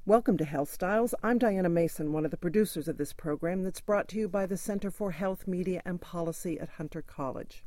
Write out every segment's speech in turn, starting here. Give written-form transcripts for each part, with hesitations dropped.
Welcome to Health Styles. I'm Diana Mason, one of the producers of this program that's brought to you by the Center for Health, Media, and Policy at Hunter College.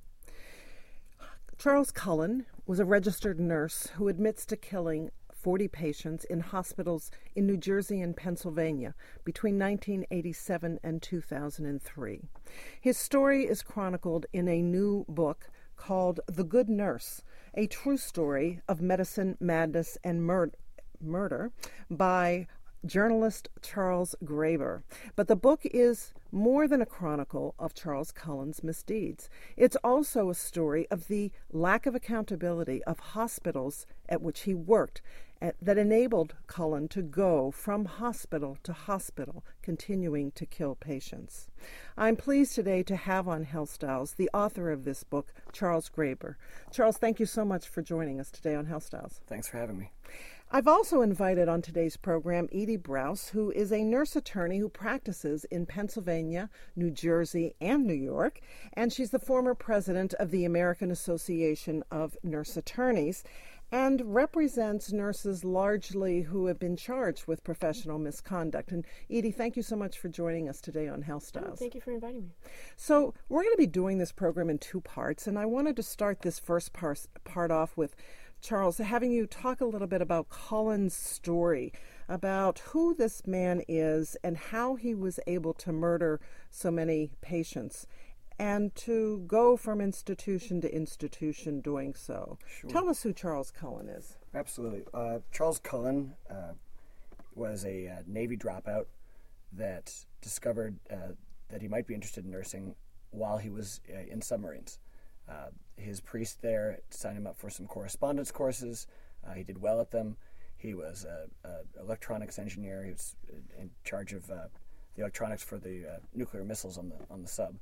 Charles Cullen was a registered nurse who admits to killing 40 patients in hospitals in New Jersey and Pennsylvania between 1987 and 2003. His story is chronicled in a new book called The Good Nurse, a true story of medicine, madness, and murder by journalist Charles Graeber. But the book is more than a chronicle of Charles Cullen's misdeeds. It's also a story of the lack of accountability of hospitals at which he worked that enabled Cullen to go from hospital to hospital, continuing to kill patients. I'm pleased today to have on Health Styles the author of this book, Charles Graeber. Charles, thank you so much for joining us today on Health Styles. Thanks for having me. I've also invited on today's program Edie Brous, who is a nurse attorney who practices in Pennsylvania, New Jersey, and New York, and she's the former president of the American Association of Nurse Attorneys and represents nurses largely who have been charged with professional misconduct. And Edie, thank you so much for joining us today on Health Styles. Thank you for inviting me. So we're going to be doing this program in two parts, and I wanted to start this first part off with Charles, having you talk a little bit about Cullen's story, about who this man is and how he was able to murder so many patients and to go from institution to institution doing so. Sure. Tell us who Charles Cullen is. Absolutely. Charles Cullen was a Navy dropout that discovered that he might be interested in nursing while he was in submarines. His priest there signed him up for some correspondence courses. He did well at them. He was an electronics engineer. He was in charge of the electronics for the nuclear missiles on the sub.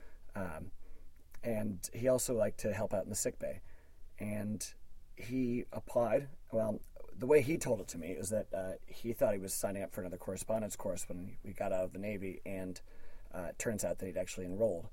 And he also liked to help out in the sick bay. And he applied. Well, the way he told it to me is that he thought he was signing up for another correspondence course when we got out of the Navy, and it turns out that he'd actually enrolled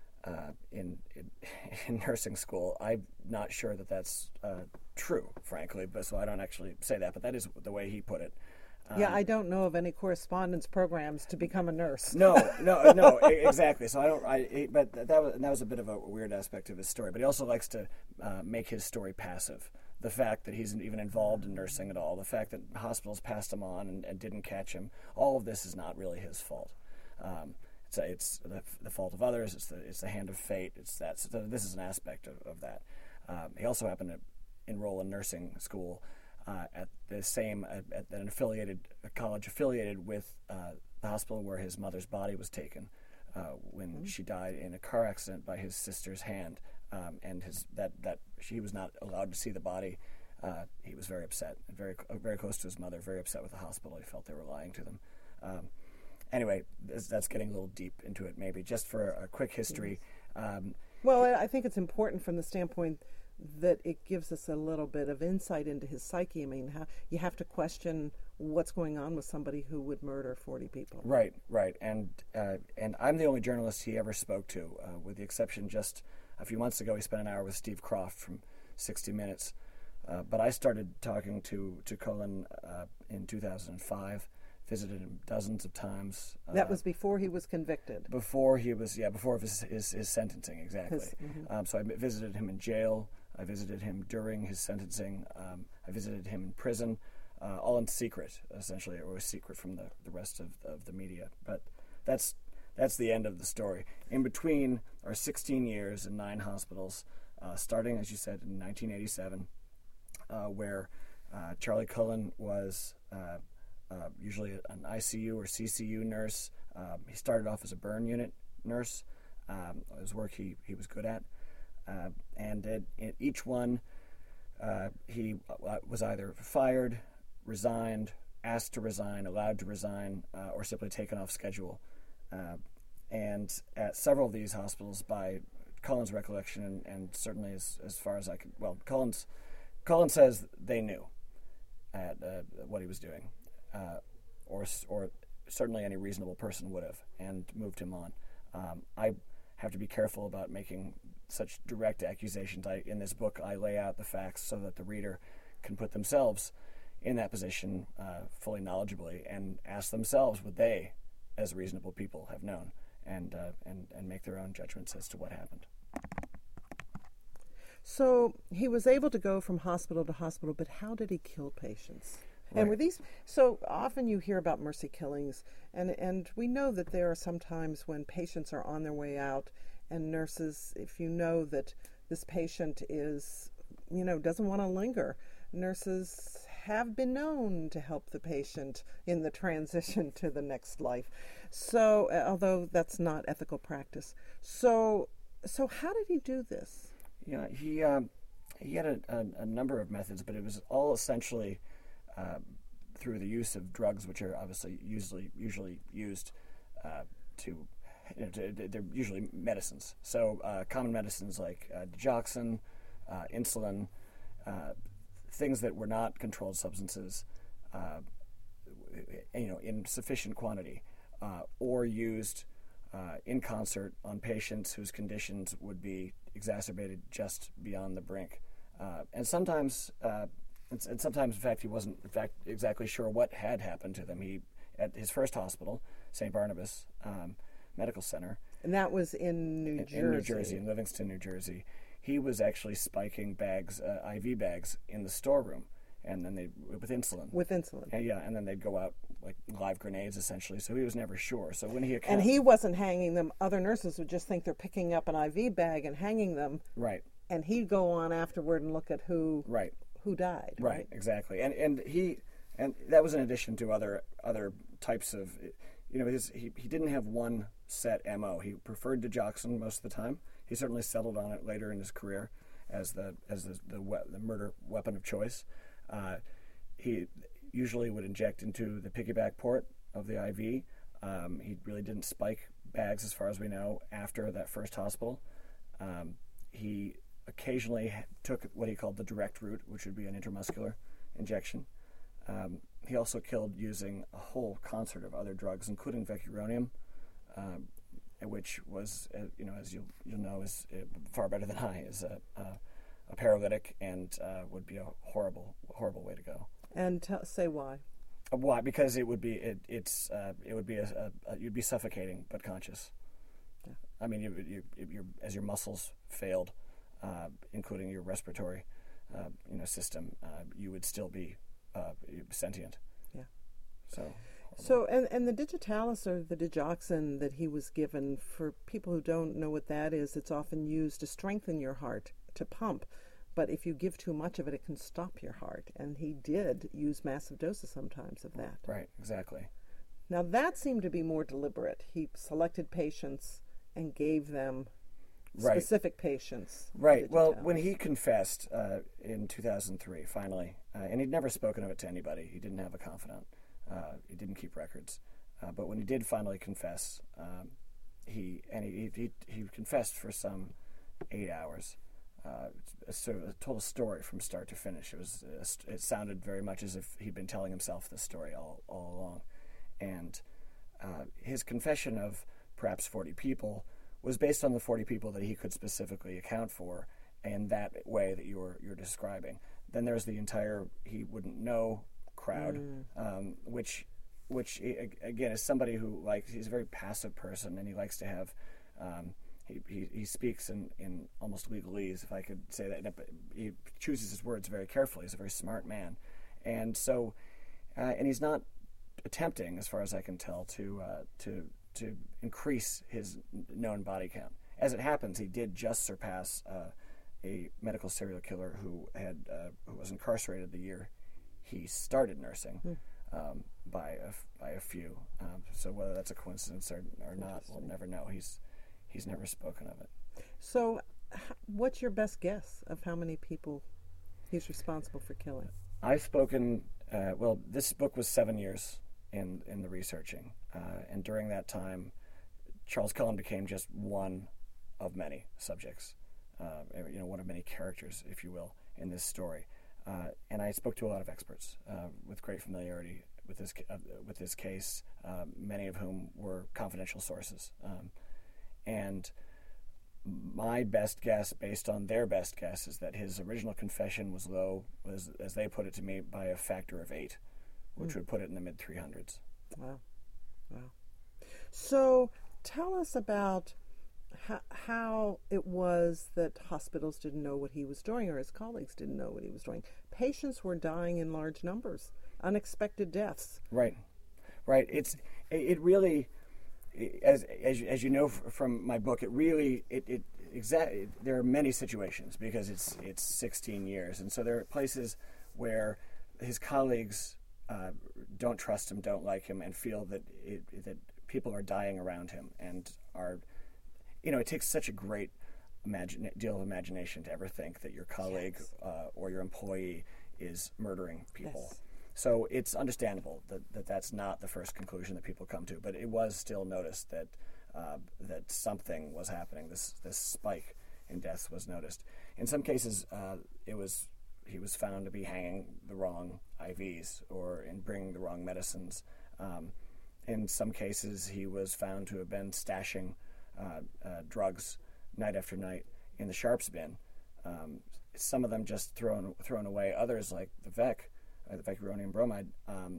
in nursing school. I'm not sure that that's true, frankly, but so I don't actually say that, but that is the way he put it. Yeah, I don't know of any correspondence programs to become a nurse. No, exactly. So but that was a bit of a weird aspect of his story. But he also likes to make his story passive. The fact that he's even involved in nursing at all, the fact that hospitals passed him on and didn't catch him, all of this is not really his fault. It's the fault of others. It's the hand of fate. So this is an aspect of that. He also happened to enroll in nursing school at an affiliated college affiliated with the hospital where his mother's body was taken when she died in a car accident by his sister's hand, and he was not allowed to see the body. He was very upset, very very close to his mother, very upset with the hospital. He felt they were lying to them. Anyway, that's getting a little deep into it, maybe. Just for a quick history. Well, I think it's important from the standpoint that it gives us a little bit of insight into his psyche. I mean, you have to question what's going on with somebody who would murder 40 people. Right. And I'm the only journalist he ever spoke to, with the exception just a few months ago. He spent an hour with Steve Kroft from 60 Minutes. But I started talking to Cullen in 2005. Visited him dozens of times. That was before he was convicted. Before his sentencing, exactly. So I visited him in jail. I visited him during his sentencing. I visited him in prison, all in secret, essentially. It was secret from the rest of the media. But that's the end of the story. In between are 16 years in 9 hospitals, starting, as you said, in 1987, where Charlie Cullen was usually an ICU or CCU nurse. He started off as a burn unit nurse. It was work he was good at. And at each one, he was either fired, resigned, asked to resign, allowed to resign, or simply taken off schedule. And at several of these hospitals, by Cullen's recollection, and certainly as far as I could, Cullen says they knew at what he was doing. Or certainly any reasonable person would have, and moved him on. I have to be careful about making such direct accusations. In this book, I lay out the facts so that the reader can put themselves in that position fully knowledgeably and ask themselves would they, as reasonable people, have known, and make their own judgments as to what happened. So he was able to go from hospital to hospital, but how did he kill patients? Right. And were these, so often you hear about mercy killings, and we know that there are some times when patients are on their way out, and nurses, if you know that this patient is, doesn't want to linger, nurses have been known to help the patient in the transition to the next life. So, although that's not ethical practice. So how did he do this? Yeah, he had a number of methods, but it was all essentially through the use of drugs, which are obviously usually used they're usually medicines. So common medicines like digoxin, insulin, things that were not controlled substances, in sufficient quantity, or used in concert on patients whose conditions would be exacerbated just beyond the brink. And sometimes, in fact, he wasn't exactly sure what had happened to them. He, at his first hospital, St. Barnabas Medical Center, and that was in New Jersey, in Livingston, New Jersey. He was actually spiking bags, IV bags, in the storeroom, and then with insulin. With insulin. And then they'd go out like live grenades, essentially. So he was never sure. So when he and he wasn't hanging them. Other nurses would just think they're picking up an IV bag and hanging them. Right. And he'd go on afterward and look at who died. Right. Exactly. And that was in addition to other types of, he didn't have one set MO. He preferred digoxin most of the time. He certainly settled on it later in his career as the murder weapon of choice. He usually would inject into the piggyback port of the IV. He really didn't spike bags, as far as we know, after that first hospital. He occasionally took what he called the direct route, which would be an intramuscular injection. He also killed using a whole concert of other drugs, including vecuronium, which was, as you'll know, is far better than I, is a paralytic and would be a horrible way to go. And say why? Why? Because it would be you'd be suffocating but conscious. Yeah. I mean, as your muscles failed, including your respiratory, system, you would still be sentient. Yeah. So and the digitalis, or the digoxin that he was given, for people who don't know what that is, it's often used to strengthen your heart, to pump. But if you give too much of it, it can stop your heart. And he did use massive doses sometimes of that. Right, exactly. Now that seemed to be more deliberate. He selected patients and gave them specific patients. Right. Well, when he confessed in 2003, finally, and he'd never spoken of it to anybody. He didn't have a confidant. He didn't keep records. But when he did finally confess, he confessed for some 8 hours. Told a story from start to finish. It sounded very much as if he'd been telling himself this story all along. And his confession of perhaps 40 people was based on the 40 people that he could specifically account for in that way that you're describing. Then there's the entire he wouldn't know crowd, which again is somebody who he's a very passive person, and he likes to have he speaks in almost legalese, if I could say that. But he chooses his words very carefully. He's a very smart man, and so and he's not attempting, as far as I can tell, to increase his known body count. As it happens, he did just surpass a medical serial killer who was incarcerated the year he started nursing by a few. So whether that's a coincidence or not, we'll never know. He's never spoken of it. So what's your best guess of how many people he's responsible for killing? I've spoken, this book was 7 years in the researching. And during that time, Charles Cullen became just one of many subjects, one of many characters, if you will, in this story. And I spoke to a lot of experts with great familiarity with this case, many of whom were confidential sources. And my best guess, based on their best guess, is that his original confession was low, as they put it to me, by a factor of 8, which would put it in the mid 300s. Wow. So tell us about how it was that hospitals didn't know what he was doing, or his colleagues didn't know what he was doing. Patients were dying in large numbers, unexpected deaths. Right. It really, as you know from my book, there are many situations, because it's 16 years, and so there are places where his colleagues don't trust him, don't like him, and feel that people are dying around him, and are, it takes such a great deal of imagination to ever think that your colleague or your employee is murdering people. Yes. So it's understandable that that's not the first conclusion that people come to, but it was still noticed that something was happening. This spike in deaths was noticed. In some cases, he was found to be hanging the wrong IVs or bringing the wrong medicines. In some cases, he was found to have been stashing drugs night after night in the sharps bin. Some of them just thrown away. Others, like the vecuronium bromide,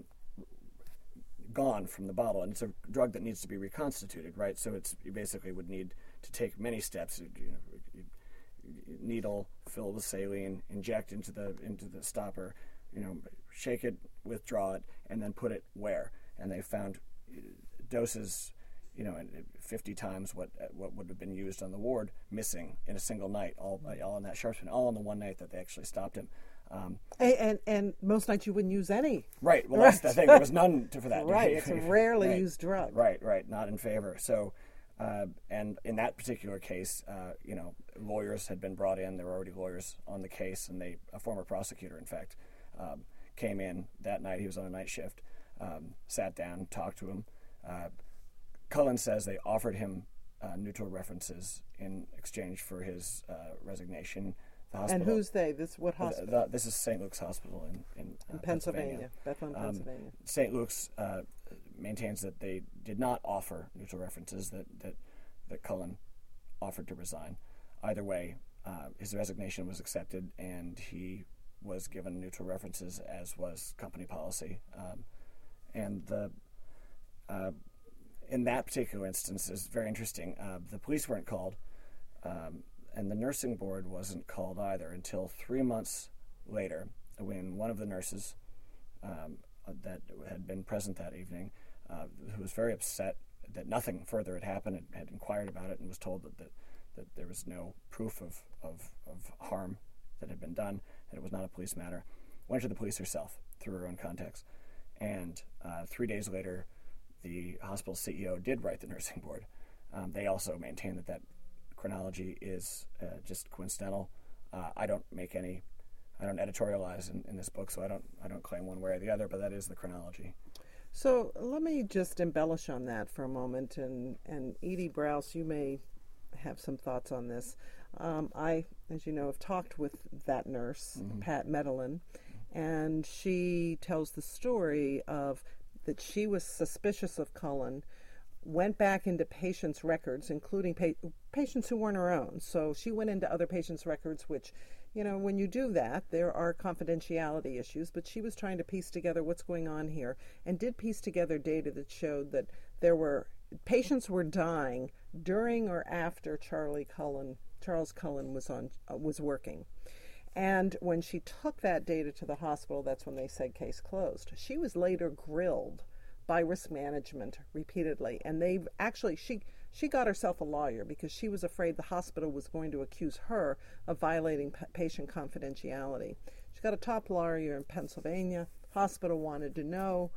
gone from the bottle, and it's a drug that needs to be reconstituted, right? So you basically would need to take many steps. Needle, fill with saline, inject into the stopper, shake it, withdraw it, and then put it where? And they found doses, 50 times what would have been used on the ward, missing in a single night, all in that sharps bin, all on the one night that they actually stopped him. And most nights you wouldn't use any. Right. Well, that's the thing. There was none for that. Right. It's a rarely used drug. Right. Not in favor. So, and in that particular case, lawyers had been brought in. There were already lawyers on the case, and a former prosecutor, in fact, came in that night. He was on a night shift, sat down, talked to him. Cullen says they offered him neutral references in exchange for his resignation. And who's they? What hospital? This is St. Luke's Hospital in Pennsylvania. Bethlehem, Pennsylvania. St. Luke's maintains that they did not offer neutral references, that Cullen offered to resign. Either way, his resignation was accepted, and he was given neutral references, as was company policy. In that particular instance is very interesting. The police weren't called. And the nursing board wasn't called either until 3 months later, when one of the nurses that had been present that evening, who was very upset that nothing further had happened, had inquired about it and was told that there was no proof of harm that had been done, that it was not a police matter, went to the police herself through her own contacts. And 3 days later, the hospital CEO did write the nursing board. They also maintain that chronology is just coincidental. I don't editorialize in this book, so I don't claim one way or the other, but that is the chronology. So let me just embellish on that for a moment, and Edie Brous, you may have some thoughts on this. I, as you know, have talked with that nurse, Pat Medellin, and she tells the story of that she was suspicious of Cullen, went back into patients' records, including patients who weren't her own. So she went into other patients' records, which, when you do that, there are confidentiality issues, but she was trying to piece together what's going on here, and did piece together data that showed that patients were dying during or after Charles Cullen was working. And when she took that data to the hospital, that's when they said case closed. She was later grilled by risk management repeatedly, and they've actually she got herself a lawyer because she was afraid the hospital was going to accuse her of violating patient confidentiality. She got a top lawyer in Pennsylvania. Hospital wanted to know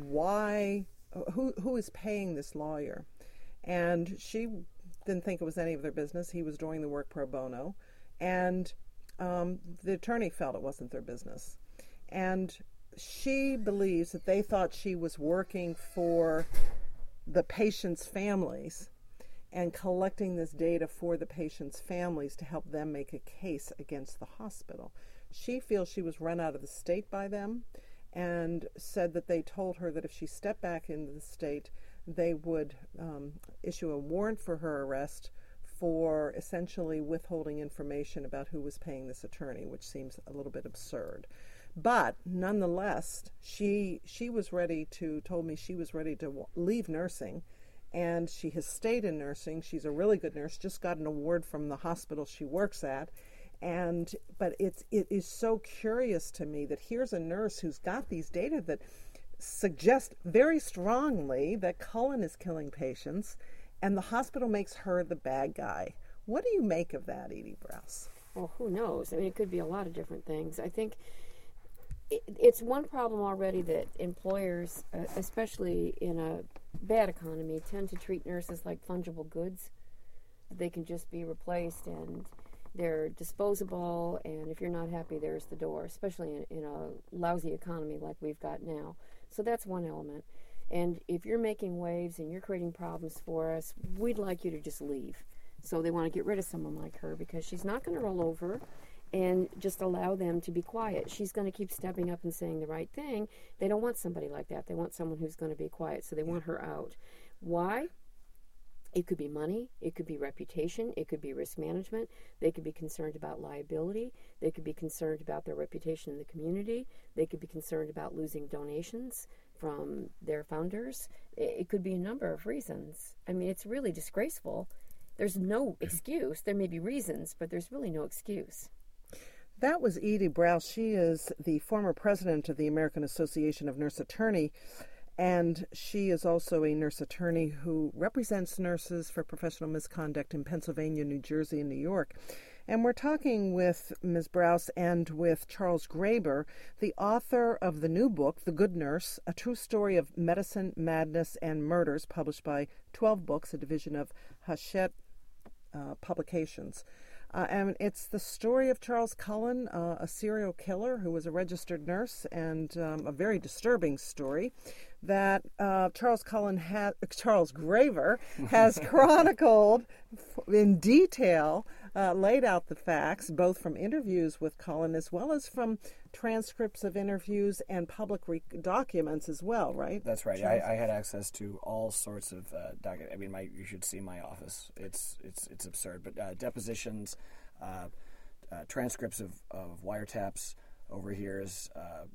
who is paying this lawyer, and she didn't think it was any of their business. He was doing the work pro bono, and the attorney felt it wasn't their business, and she believes that they thought she was working for the patients' families and collecting this data for the patients' families to help them make a case against the hospital. She feels she was run out of the state by them, and said that they told her that if she stepped back into the state, they would issue a warrant for her arrest for essentially withholding information about who was paying this attorney, which seems a little bit absurd. But nonetheless, she was ready to, told me she was ready to leave nursing, and she has stayed in nursing. She's a really good nurse, just got an award from the hospital she works at. But it is so curious to me that here's a nurse who's got these data that suggest very strongly that Cullen is killing patients, and the hospital makes her the bad guy. What do you make of that, Edie Brous? Well, who knows? I mean, it could be a lot of different things. I think it's one problem already that employers, especially in a bad economy, tend to treat nurses like fungible goods. They can just be replaced, and they're disposable, and if you're not happy, there's the door, especially in a lousy economy like we've got now. So that's one element. And if you're making waves and you're creating problems for us, we'd like you to just leave. So they want to get rid of someone like her because she's not going to roll over and just allow them to be quiet. She's going to keep stepping up and saying the right thing. They don't want somebody like that. They want someone who's going to be quiet, so they want her out. Why? It could be money, it could be reputation, it could be risk management. They could be concerned about liability. They could be concerned about their reputation in the community. They could be concerned about losing donations from their founders. It could be a number of reasons. I mean, it's really disgraceful. There's no excuse. There may be reasons, but there's really no excuse. That was Edie Brous. She is the former president of the American Association of Nurse Attorney, and she is also a nurse attorney who represents nurses for professional misconduct in Pennsylvania, New Jersey, and New York. And we're talking with Ms. Brous and with Charles Graeber, the author of the new book, The Good Nurse, A True Story of Medicine, Madness, and Murders, published by 12 Books, a division of Hachette Publications. And it's the story of Charles Cullen, a serial killer who was a registered nurse, and a very disturbing story that Charles Graeber has chronicled in detail, laid out the facts, both from interviews with Cullen as well as from transcripts of interviews and public documents as well, right? That's right. I had access to all sorts of documents. I mean, you should see my office. It's absurd. But depositions, transcripts of wiretaps, overhears,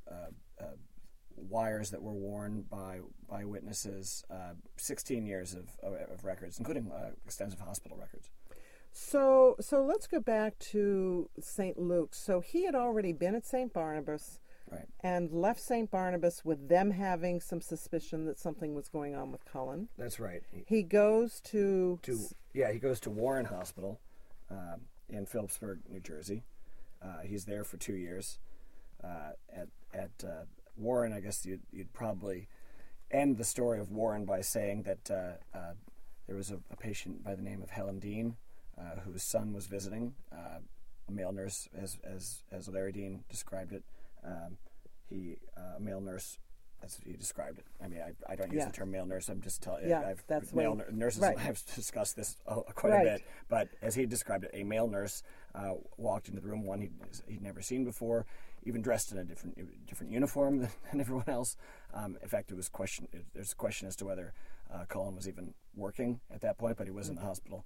wires that were worn by witnesses, 16 years of records, including extensive hospital records. So let's go back to St. Luke's. So he had already been at St. Barnabas, right, and left St. Barnabas with them having some suspicion that something was going on with Cullen. That's right. He goes to Warren Hospital in Phillipsburg, New Jersey. He's there for 2 years. At Warren, I guess you'd probably end the story of Warren by saying that there was a patient by the name of Helen Dean, whose son was visiting, a male nurse, as Larry Dean described it. A male nurse, as he described it. I mean, I don't use the term male nurse. I'm just telling you. Yeah, that's nurses. Right. I've discussed this quite a bit. But as he described it, a male nurse walked into the room, one he'd never seen before, even dressed in a different uniform than everyone else. In fact, there's a question as to whether Cullen was even working at that point, but he was in the hospital.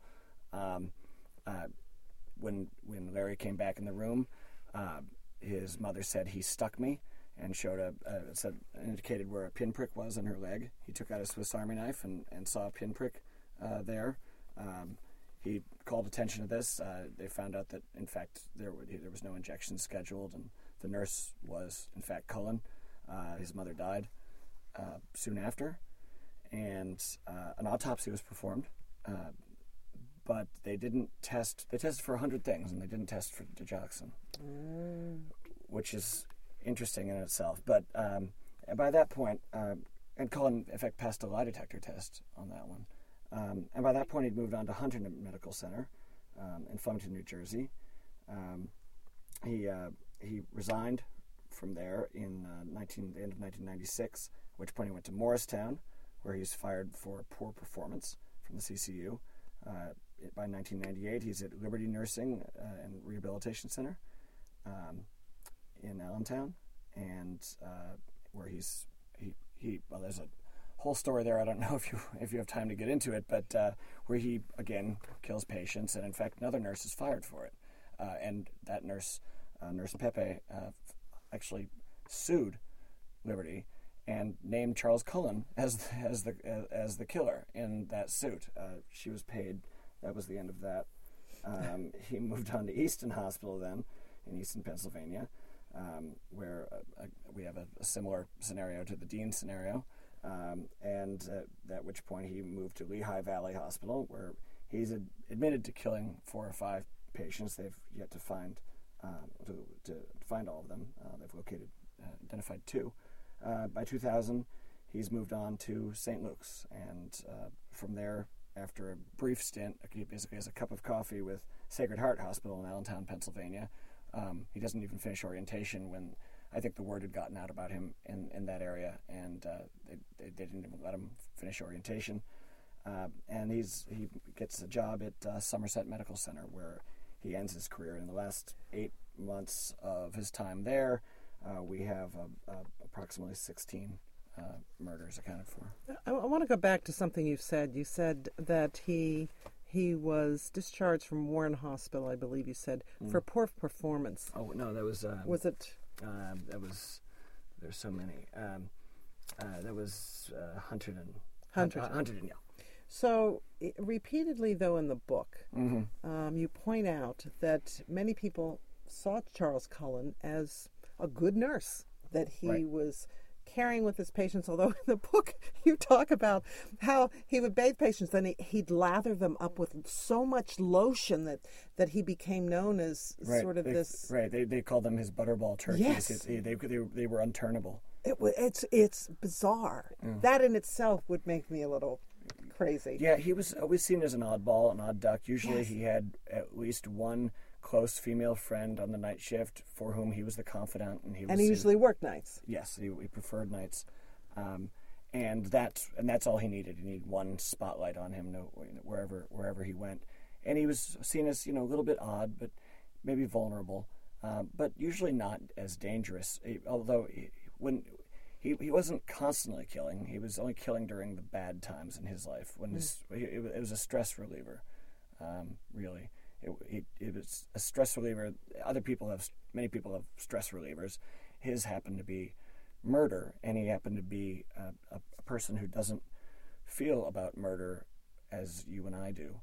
When Larry came back in the room, his mother said he stuck me, and showed indicated where a pinprick was on her leg. He took out a Swiss Army knife and saw a pinprick there. He called attention to this. They found out that, in fact, there was no injection scheduled, and the nurse was, in fact, Cullen. His mother died soon after, and an autopsy was performed. But they didn't test. They tested for 100 things, and they didn't test for digoxin, which is interesting in itself. But by that point, and Cullen, in fact, passed a lie detector test on that one. And by that point, he'd moved on to Huntington Medical Center in Flemington, New Jersey. He resigned from there in the end of 1996, at which point he went to Morristown, where he's fired for poor performance from the CCU. By 1998, he's at Liberty Nursing and Rehabilitation Center in Allentown, and where there's a whole story there. I don't know if you have time to get into it, but where he again kills patients, and in fact another nurse is fired for it, and that nurse, Nurse Pepe, actually sued Liberty and named Charles Cullen as the killer in that suit. She was paid. That was the end of that. He moved on to Easton Hospital then, in Easton, Pennsylvania, where we have a similar scenario to the Dean scenario. And at which point he moved to Lehigh Valley Hospital, where he's admitted to killing 4 or 5 patients. They've yet to find to find all of them. They've identified 2. By 2000, he's moved on to St. Luke's, and from there, after a brief stint, basically as a cup of coffee with Sacred Heart Hospital in Allentown, Pennsylvania. He doesn't even finish orientation when I think the word had gotten out about him in that area, and they didn't even let him finish orientation. And he gets a job at Somerset Medical Center, where he ends his career. In the last 8 months of his time there, we have approximately 16 murders accounted for. I want to go back to something you said. You said that he was discharged from Warren Hospital, I believe you said, for poor performance. Oh, no, that was... was it... that was... There's so many. That was Hunterdon. Hunterdon, yeah. So, repeatedly, though, in the book, you point out that many people saw Charles Cullen as a good nurse, that he was caring with his patients, although in the book you talk about how he would bathe patients, then he'd lather them up with so much lotion that he became known as sort of this... Right, they called them his butterball turkeys. Yes. They were unturnable. It's bizarre. That in itself would make me a little crazy. Yeah, he was always seen as an oddball, an odd duck. Usually he had at least one close female friend on the night shift for whom he was the confidant, and he usually worked nights. Yes, he preferred nights, and that's all he needed. He needed one spotlight on him, wherever he went, and he was seen as a little bit odd, but maybe vulnerable, but usually not as dangerous. Although he wasn't constantly killing, he was only killing during the bad times in his life when it was a stress reliever, really. It was a stress reliever. Many people have stress relievers. His happened to be murder, and he happened to be a person who doesn't feel about murder as you and I do.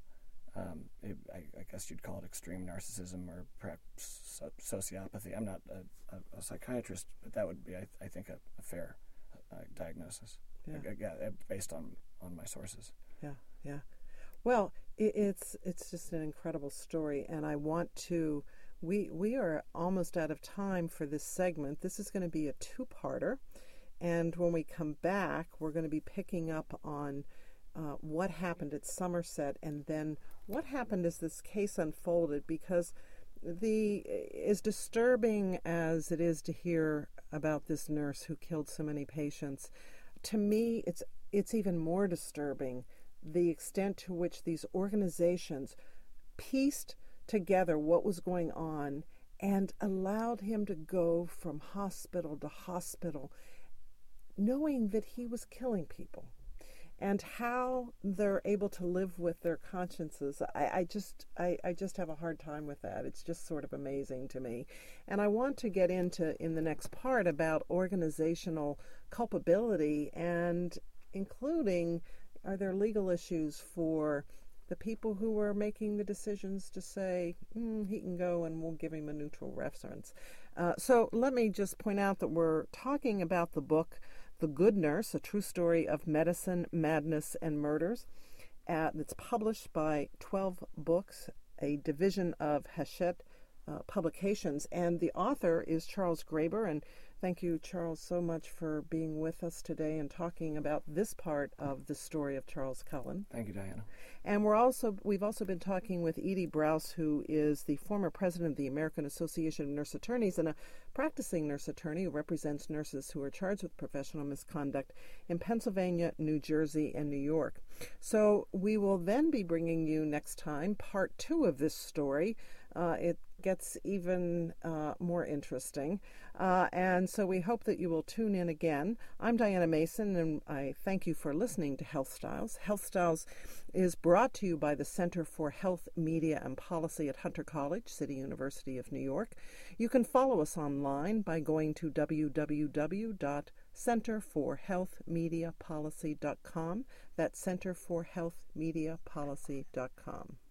I guess you'd call it extreme narcissism or perhaps sociopathy. I'm not a psychiatrist, but that would be, I think, a fair diagnosis. Yeah, based on my sources. Yeah. Well, it's just an incredible story, and I want to... We are almost out of time for this segment. This is going to be a 2-parter, and when we come back, we're going to be picking up on what happened at Somerset, and then what happened as this case unfolded, because as disturbing as it is to hear about this nurse who killed so many patients, to me, it's even more disturbing the extent to which these organizations pieced together what was going on and allowed him to go from hospital to hospital, knowing that he was killing people, and how they're able to live with their consciences. I just have a hard time with that. It's just sort of amazing to me. And I want to get into, in the next part, about organizational culpability, and including, are there legal issues for the people who are making the decisions to say, he can go and we'll give him a neutral reference. So let me just point out that we're talking about the book, The Good Nurse, A True Story of Medicine, Madness, and Murders. It's published by 12 Books, a division of Hachette Publications. And the author is Charles Graeber. And thank you, Charles, so much for being with us today and talking about this part of the story of Charles Cullen. Thank you, Diana. And we've also been talking with Edie Brous, who is the former president of the American Association of Nurse Attorneys and a practicing nurse attorney who represents nurses who are charged with professional misconduct in Pennsylvania, New Jersey, and New York. So we will then be bringing you next time part 2 of this story, it gets even more interesting. And so we hope that you will tune in again. I'm Diana Mason, and I thank you for listening to Health Styles. Health Styles is brought to you by the Center for Health, Media, and Policy at Hunter College, City University of New York. You can follow us online by going to www.centerforhealthmediapolicy.com. That's centerforhealthmediapolicy.com.